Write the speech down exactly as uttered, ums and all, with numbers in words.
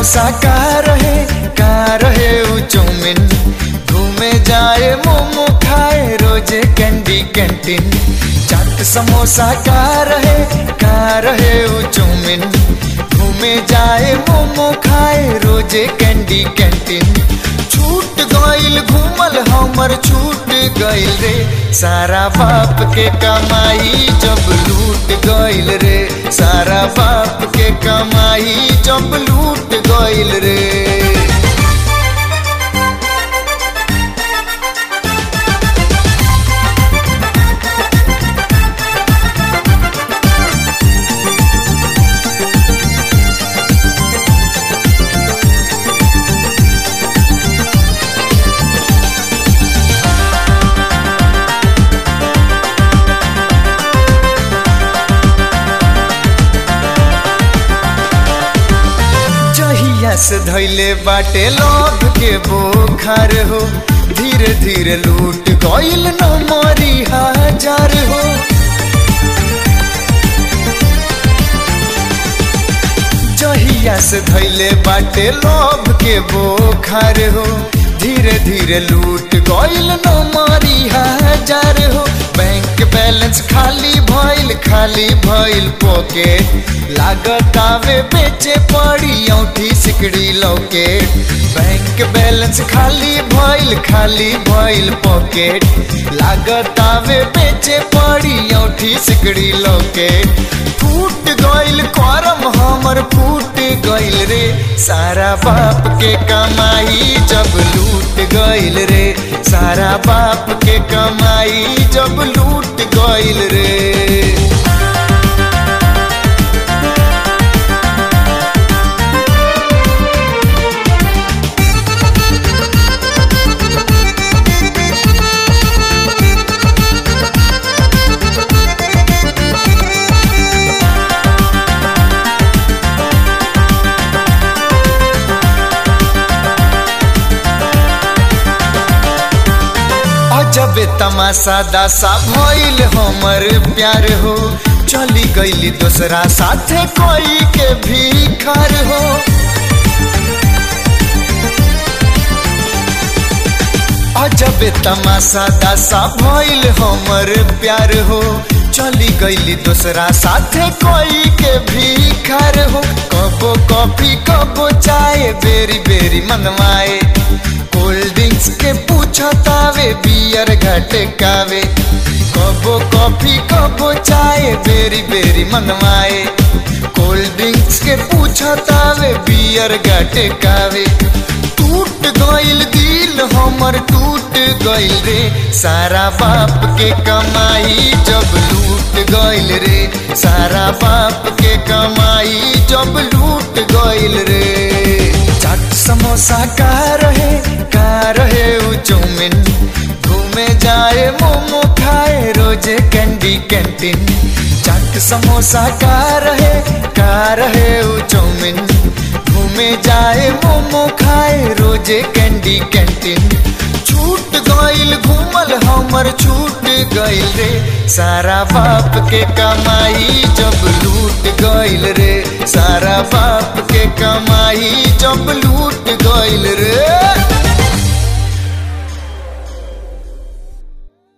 समोसा का रहे का रहे उ चौमिन, घूमे जाए मोमो खाए रोजे कैंडी कैंटीन। चाट समोसा का रहे का रहे उ चौमिन, घूमे जाए मोमो खाए रोजे कैंडी कैंटीन। छूट गइल घूमल हमर छूट गइल रे, सारा बाप के कमाई जब लूट गइल रे, सारा बाप के कमाई जब लूट गइल रे। से धैले बाटे लोभ के बोखार हो, धीरे धीरे लूट गइल न मरी हजार हो। जहिया से धैले बाटे लोभ के बोखार हो, धीरे धीरे लूट गइल न मरी हजार हो। बैंक बैलेंस खाली भइल खाली भइल पॉकेट, लागत आवे बेचे पड़ी औठी सिकड़ी लौकेट। बैंक बैलेंस खाली भइल खाली भइल पॉकेट, लागत आवे बेचे पड़ी औठी सिकड़ी लौकेट। फूट गइल करम हमर फूट गइल रे, सारा बाप के कमाई जब लूट गइल रे, सारा बाप के कमाई जब लूट गइल रे। जब तमाशा दासा भइल हमर प्यार हो, चली गइली दूसरा साथे कोई के भिखार हो। अजब तमाशा दासा भइल हमर प्यार हो, चली गइली दूसरा साथे कोई के भिखार हो। कबो कॉफी कबो चाय बेरी बेरी मनवाए, कोल्ड ड्रिंक्स के पूछतावे बियर घटकावे। कबो कॉफी कबो चाय बेरी बेरी मनवाए, कोल्ड ड्रिंक्स के पूछतावे बियर घटकावे। टूट गइल दिल हमर टूट गइल रे, सारा बाप के कमाई जब लूट गइल रे, सारा बाप के कमाई जब लूट गइल रे। चाट समोसा का रहे का रहे उ चौमिन, घूमे जाए मोमो खाए रोजे कैंडी कैंटीन। चाट समोसा का रहे का रहे उ चौमिन, घूमे जाए मोमो खाए रोजे कैंडी कैंटीन। छूट गइल घूमल हमर छूट गइल रे, सारा बाप के कमाई जब लूट गइल रे, सारा बाप के कमाई जब लूट गइल रे।